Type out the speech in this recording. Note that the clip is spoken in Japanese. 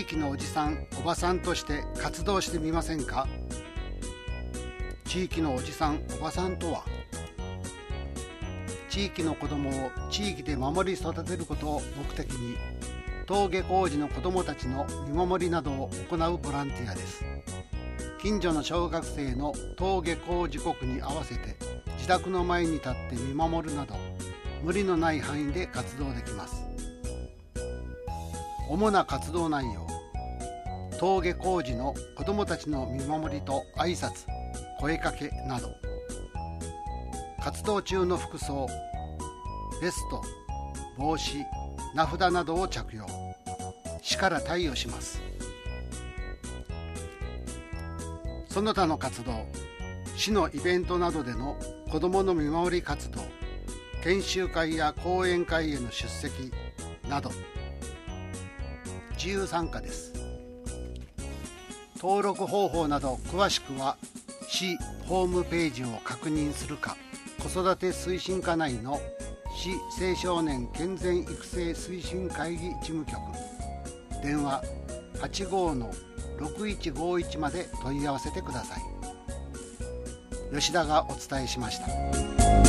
域のおじさんおばさんとして活動してみませんか？地域のおじさんおばさんとは、地域の子どもを地域で守り育てることを目的に、登下校時の子どもたちの見守りなどを行うボランティアです。近所の小学生の登下校時刻に合わせて自宅の前に立って見守るなど、無理のない範囲で活動できます。主な活動内容、登下校時の子どもたちの見守りと挨拶、声かけなど、活動中の服装、ベスト、帽子、名札などを着用、市から貸与します。その他の活動、市のイベントなどでの子どもの見守り活動、研修会や講演会への出席など、自由参加です。登録方法など詳しくは市ホームページを確認するか、子育て推進課内の市青少年健全育成推進会議事務局、電話 85-6151 まで問い合わせてください。吉田がお伝えしました。